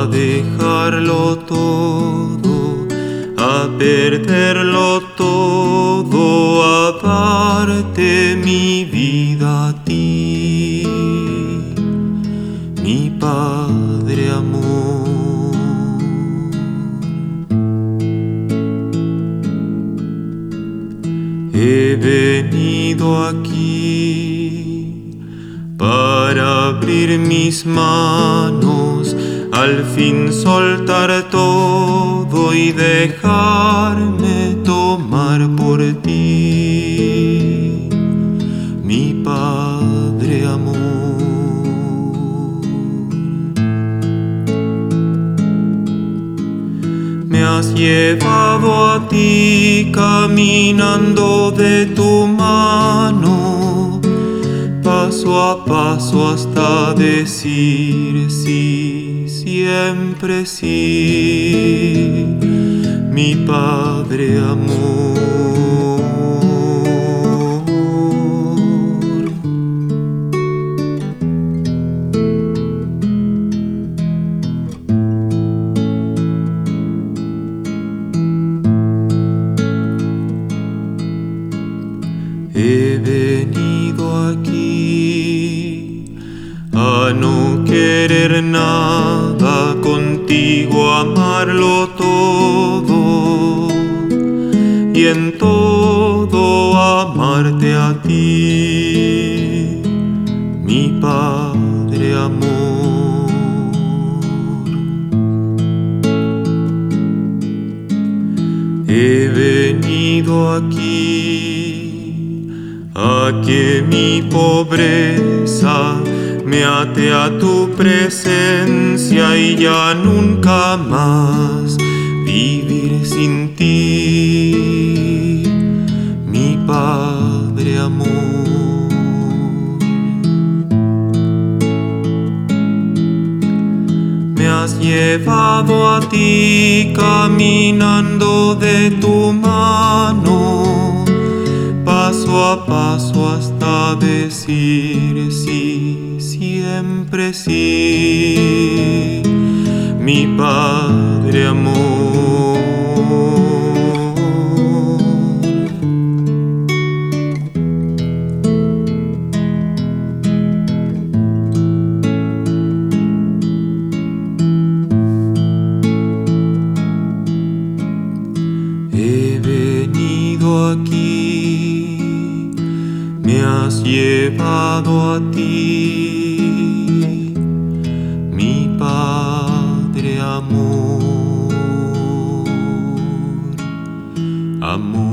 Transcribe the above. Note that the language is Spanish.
a dejarlo todo, a perderlo todo, a darte mi vida a ti, mi Padre amor. He venido aquí para abrir mis manos, al fin soltar todo y dejarme tomar por ti, mi Padre amor. Me has llevado a ti caminando de tu mano, paso a paso hasta decir sí, siempre sí, mi Padre amor. He venido aquí a no querer nada, contigo amarlo todo y en todo amarte a ti, mi Padre amor. He venido aquí a que mi pobreza me ate a tu presencia y ya nunca más vivir sin ti, mi Padre amor. Me has llevado a ti caminando de tu mano, paso a paso hasta decir sí, siempre sí, mi Padre amor. He venido aquí, me has llevado a ti, mi Padre amor, amor.